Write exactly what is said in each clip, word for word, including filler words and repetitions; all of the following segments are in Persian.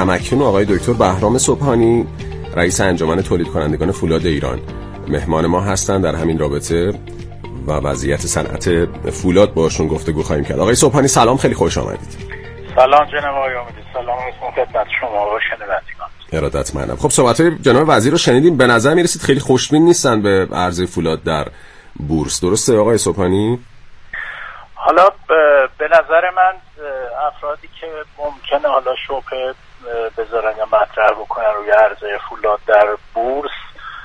همکنون آقای دکتر بهرام صبحانی، رئیس انجمن تولید کنندگان فولاد ایران، مهمان ما هستند. در همین رابطه و وضعیت صنعت فولاد باشون گفتگو خواهیم کرد. آقای صبحانی سلام، خیلی خوش آمدید. سلام جناب آقای امیدی، سلام علیکم خدمت شما و شنوندگان. ارادتمندم. خب صحبت‌های جناب وزیر رو شنیدیم، به نظر می‌رسید خیلی خوشبین نیستن به عرضه فولاد در بورس، درسته آقای صبحانی؟ حالا به نظر من افرادی که ممکنه حالا شبهه بذارن یا مطرح بکنن روی عرضه فولاد در بورس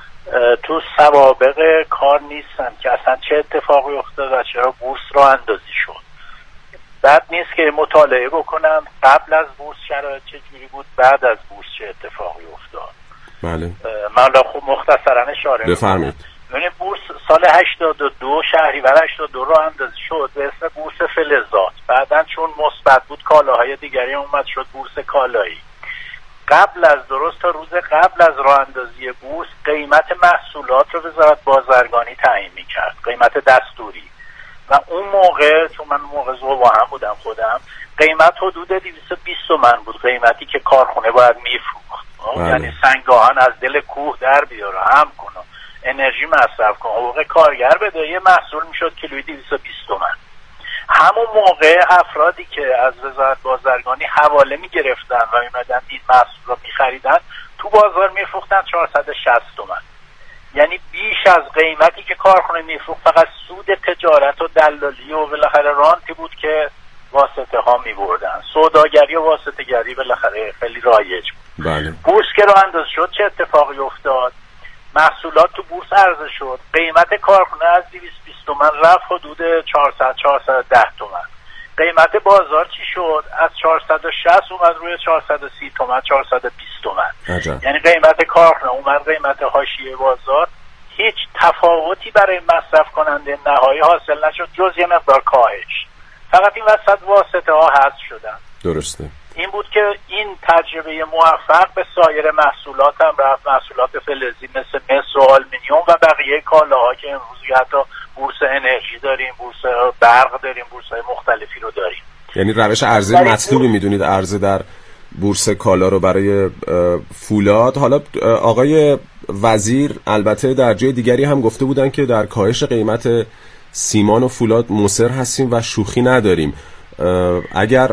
تو سوابق کار نیستن که اصلا چه اتفاقی افتاد و چرا بورس راه اندازی شد. بعد نیست که مطالعه بکنم قبل از بورس شرایط چجوری بود، بعد از بورس چه اتفاقی افتاد. بله. من خب مختصرا اشاره بفرمایید. ببینید بورس سال هشتاد و دو شهریور هشتاد و دو راه اندازی شد به اسم بورس فلزات. بعداً چون مثبت بود کالاهای دیگری اومد شد بورس کالایی. قبل از درست تا روز قبل از راه اندازی بورس قیمت محصولات رو وزارت بازرگانی تعیین می‌کرد، قیمت دستوری. و اون موقع چون من موقع ذوبا هم بودم خودم، قیمت حدود دویست و بیست تومن بود، قیمتی که کارخونه باید میفروخت. یعنی سنگاهن از دل کوه در بیاره، هم کنه، انرژی مصرف کنه، حقوق کارگر بده، یه محصول میشد کیلویی دویست و بیست تومن. همون موقع افرادی که از وزارت بازرگانی حواله میگرفتن و میمدن این محصول رو میخریدن تو بازار میفروختن چهارصد و شصت تومن. یعنی بیش از قیمتی که کارخونه میفروخت. فقط سود تجارت و دلالی و بالاخره رانتی بود که واسطه ها میبردن. سوداگری و واسطه گری بالاخره خیلی رایج بود. بله. بورس که راه اندازی شد چه اتفاقی افتاد؟ محصولات تو بورس عرضه شد، قیمت کارخونه از دویست و بیست تومن رفت حدود چهارصد چهارصد و ده تومن. قیمت بازار چی شد؟ از چهارصد و شصت اومد روی چهارصد و سی تومن، چهارصد و بیست تومن. عجب. یعنی قیمت کارخونه اومد قیمت حاشیه بازار، هیچ تفاوتی برای مصرف کننده نهایی حاصل نشد جز یه مقدار کاهش. فقط این وسط واسطه ها حذف شدن. درسته. این بود که این تجربه موفق به سایر محصولات هم رفت، محصولات فلزی مثل مس و آلومینیوم و بقیه کالاها که امروز حتی بورس انرژی داریم، بورس برق داریم، بورس‌های مختلفی رو داریم. یعنی روش عرضه مطلوبی میدونید عرضه در بورس کالا رو برای فولاد. حالا آقای وزیر البته در جای دیگری هم گفته بودن که در کاهش قیمت سیمان و فولاد مصر هستیم و شوخی نداریم. اگر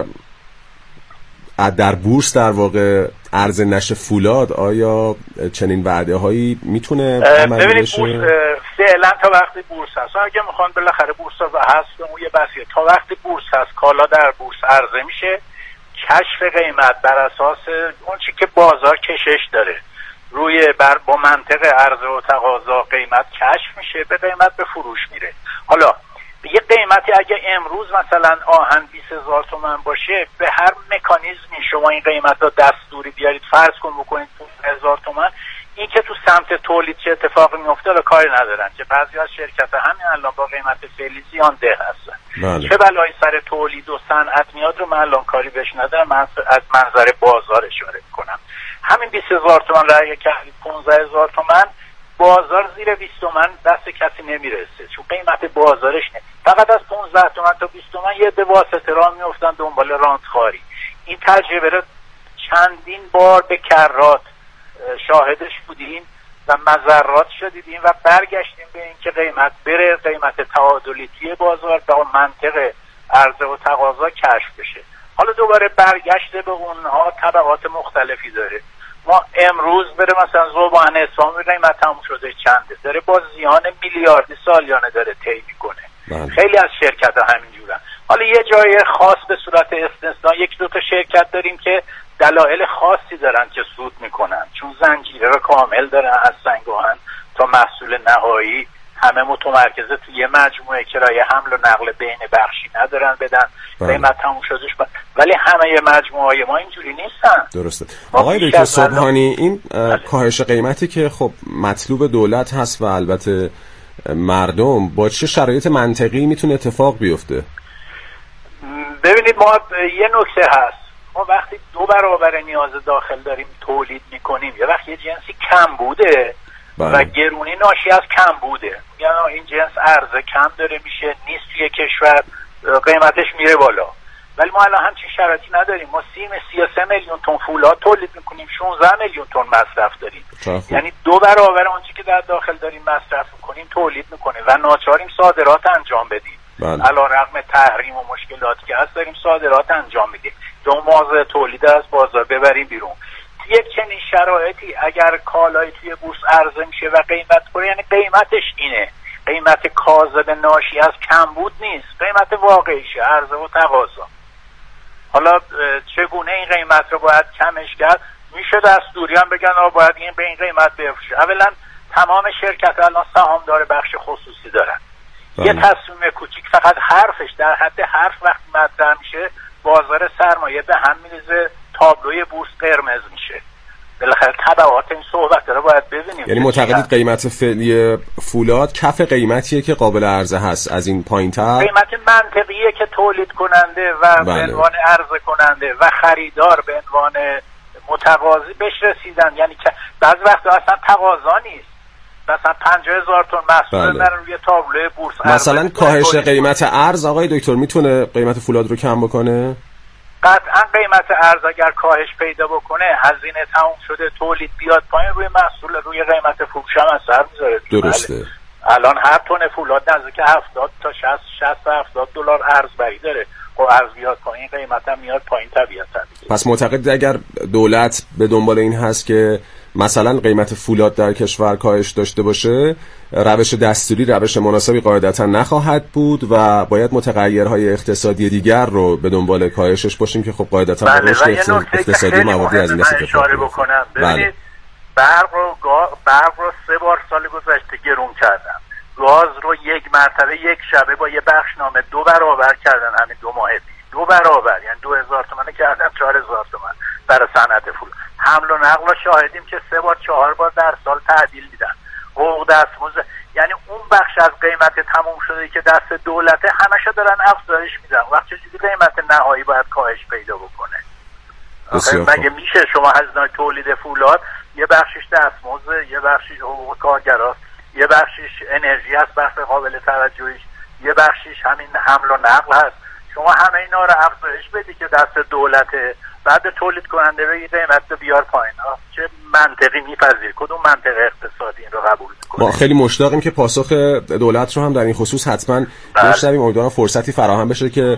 در بورس در واقع عرضه نشه فولاد، آیا چنین وعده هایی میتونه عملی بشه؟ ببینید بورس فعلا تا وقتی بورس هست، اگه میخوان بالاخره بورس و هست اون یه بحثیه، تا وقتی بورس هست کالا در بورس عرضه میشه، کشف قیمت بر اساس اون چی که بازار کشش داره روی بر با منطق عرضه و تقاضا قیمت کشف میشه، به قیمت به فروش میره. حالا یه قیمتی اگه امروز مثلا آهن بیست هزار تومن باشه، به هر مکانیزمی شما این قیمت رو دستوری بیارید فرض کن بکنید پانزده هزار تومن، این که تو سمت تولید چه اتفاقی میفته رو کاری ندارن که بعضی از شرکت همین الان با قیمت فعلی زیان ده هستن. بله. چه بلایی سر تولید و صنعت میاد رو من الان کاری بهش ندارم، من از منظر بازار اشاره میکنم. همین بیست هزار تومن رو اگه کردید پانزده هزار تومن، بازار زیر بیست تومن دست کسی نمیرسه چون قیمت بازارش نه. فقط از پانزده تومن تا بیست تومن یه به واسطه راه میافتن دنبال رانتخواری. این تجربه رو چندین بار به کرات شاهدش بودیم و مضرات شدیدیم و برگشتیم به این که قیمت بره، قیمت تعادلی توی بازار با منطق عرضه و تقاضا کشف بشه. حالا دوباره برگشته به اونها طبقات مختلفی داره. ما امروز بره مثلا ذوبان اسفام قیمت تموم شده چنده، داره با زیان میلیاردی سالیانه داره طی میکنه. بله. خیلی از شرکت ها همینجورن. حالا یه جای خاص به صورت استثنا یک دو تا شرکت داریم که دلایل خاصی دارن که سود میکنن، چون زنجیره رو کامل دارن از سنگاهن تا محصول نهایی، همه متمرکزه توی یه مجموعه، کرایه حمل و نقل بین بخشی ندارن بدن. قیمت تموم شدش با... ولی همه مجموعه های ما اینجوری نیستن. درسته. آقای دکتر صبحانی، این کاهش قیمتی که خب مطلوب دولت هست و البته مردم، با چه شرایط منطقی میتونه اتفاق بیفته؟ ببینید ما یه نکته هست، ما وقتی دو برابر نیاز داخل داریم تولید میکنیم، یا وقتی یه جنسی کم بوده بله. و گرونی ناشی از کم بوده، یعنی این جنس عرضه کم داره میشه، نیست توی کشور، قیمتش میره بالا. ولی ما الان همچین شرایطی نداریم. ما سی و سه میلیون تن فولاد تولید میکنیم، شانزده میلیون تن مصرف داریم. یعنی دو برابر آنچه که در داخل داریم مصرف میکنیم تولید میکنیم و ناچاریم صادرات انجام بدیم. علیرغم تحریم و مشکلاتی که هست داریم صادرات انجام میدیم تا مازه تولید از بازار ببریم بیرون. یک چنین شرایطی اگر کالایی توی بورس عرضه میشه و قیمت بره، یعنی قیمتش اینه، قیمت کاذب ناشی از کمبود نیست، قیمت واقعیشه، عرضه و تقاضا. حالا چگونه این قیمت رو باید کمش کرد؟ میشه دستوری هم بگن آ باید این به این قیمت بفروشه. اولا تمام شرکت الان سهامدار بخش خصوصی دارن. یه تصمیم کوچیک فقط حرفش در حد حرف وقتی مطرح میشه بازار سرمایه به هم میریزه، تابلوی بورس قرمز میشه. بالاخره تبعات این صحبت رو باید ببینیم. یعنی معتقدید قیمت فعلی فولاد کف قیمتیه که قابل عرضه هست، از این پایین‌تر قیمت منطقیه که تولید کننده و بله. به عنوان عرضه کننده و خریدار به عنوان متقاضی بهش رسیدن. یعنی که بعضی وقتا اصلا تقاضا نیست، مثلا پنجاه هزار تن محصول بله. من روی تابلوی بورس مثلا کاهش قیمت ارز آقای دکتر میتونه قیمت فولاد رو کم بکنه؟ قطعا قیمت ارز اگر کاهش پیدا بکنه، هزینه تموم شده، تولید بیاد پایین، روی محصول روی قیمت فروش هم اثر میذاره. درسته. بله. الان هر تن فولاد نزدیک هفتاد تا شصت شصت هفتاد دلار ارز بری داره. خب ارز بیاد پایین قیمت هم میاد پایین طبیعتا. پس معتقد اگر دولت به دنبال این هست که مثلا قیمت فولاد در کشور کاهش داشته باشه، روش دستوری روش مناسبی قاعدتا نخواهد بود و باید متغیرهای اقتصادی دیگر رو به دنبال کاهشش باشیم که خب قاعدتا بله. رشد اقتصادی مواردی از این دست اشاره بکنم. ببینید برق رو گا... برق رو سه بار سال گذشته گرون کردن، گاز رو یک مرتبه یک شبه با یه بخشنامه دو برابر کردن، همین دو ماه پیش دو برابر، یعنی دو هزار تومن کردن چهار هزار تومن برای صنعت فول. حمل و نقل رو شاهدیم که سه بار چهار بار در سال تعدیل میدن. حقوق دستمزد، یعنی اون بخش از قیمت تموم شده که دست دولته همشو دارن افزایش میدن. وقت چجوری قیمت نهایی باید کاهش پیدا بکنه؟ مگه میشه شما هزینه تولید فولاد یه بخشش دستمزد، یه بخشش حقوق کارگراست، یه بخشش انرژی است بحث قابل توجهیش، یه بخشش همین حمل و نقل هست. شما همه اینا رو افزایش بدی که دست دولته، بعد تولید کننده بگی قیمت رو بیار پایین. چه منطقی میپذیر؟ کدوم منطق اقتصادی این رو قبول میکنه؟ ما خیلی مشتاقیم که پاسخ دولت رو هم در این خصوص حتما بشنویم. امیدوارم فرصتی فراهم بشه که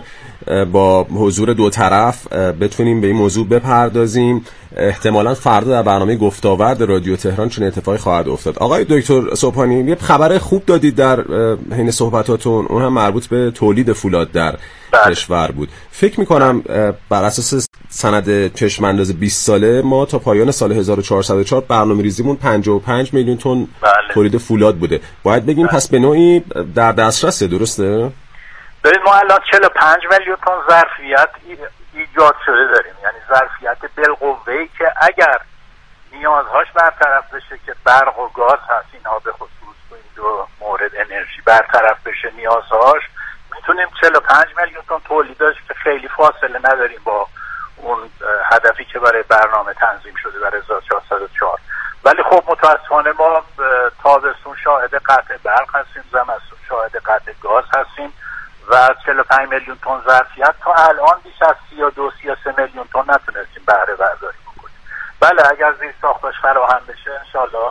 با حضور دو طرف بتونیم به این موضوع بپردازیم. احتمالاً فردا در برنامه گفت‌وآورد رادیو تهران چنین اتفاقی خواهد افتاد. آقای دکتر سبحانی، یه خبر خوب دادید در حین صحبتاتون، اون هم مربوط به تولید فولاد در بله. کشور بود. فکر می‌کنم بر اساس سند چشم انداز بیست ساله ما تا پایان سال هزار و چهارصد و چهار برنامه‌ریزیمون پنجاه و پنج میلیون تن بله. تولید فولاد بوده. باید بگیم بله. پس به نوعی در دسترسه، درسته؟ ببین ما الان چهل و پنج میلیون تن ظرفیت ایجاد شده داریم، یعنی ظرفیت بالقوه‌ای که اگر نیازهاش برطرف بشه که برق و گاز هست، اینها به خصوص این دو مورد انرژی برطرف بشه نیازهاش، میتونیم چهل و پنج میلیون تن تولید داشت که خیلی فاصله نداریم با اون هدفی که برای برنامه تنظیم شده برای هزار و چهارصد و چهار. ولی خب متاسفانه ما تابستون شاهد قطع برق هستیم، زمستون شاهد قطع گاز هستیم و چهل و پنج میلیون تن ظرفیت تا الان بیش از سی و دو سی و سه میلیون تن نتونستیم بهره برداری بکنیم. بله اگر زیر ساختش فراهم بشه انشالله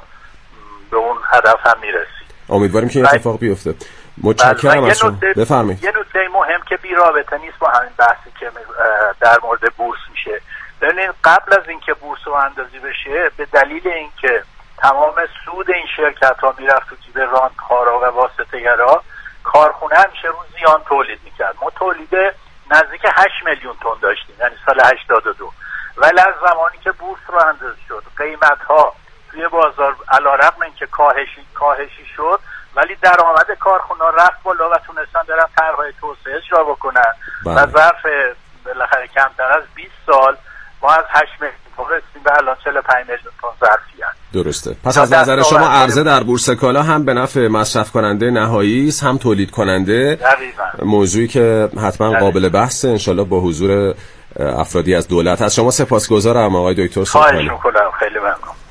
به اون هدف هم میرسیم. امیدواریم که این اتفاق بیفته. متشکرم از شما. بفرمایید. یه نکته مهم که بی رابطه نیست با همین بحثی که در مورد بورس میشه. ببینید قبل از اینکه بورس رو اندازی بشه، به دلیل اینکه تمام سود این شرکت ها میرفت تو جیب راندخوارا و واسطه‌گرا، کارخونه همیشه رو زیان تولید میکرد. ما تولید نزدیک هشت میلیون تن داشتیم، یعنی سال هشتاد و دو. ولی از زمانی که بورس رو اندازی شد، قیمت ها توی بازار علیرغم اینکه کاهشی کاهشی شد، ولی درآمد کارخونه رفت بالا و تونستن برن طرح‌های توسعه اجرا بکنن و ظرف بالاخره کمتر از بیست سال ما از هشت میلیون تن رسیدیم به الان چهل و پنج میلیون تن ظرفیت. درسته. پس از نظر شما عرضه در بورس کالا هم به نفع مصرف کننده نهایی است، هم تولید کننده. دقیقاً. موضوعی که حتما دقیقاً قابل بحثه، انشالله با حضور افرادی از دولت. از شما سپاسگزارم آقای دکتر سبحانی. خواهش می‌کنم، خیلی ممنون.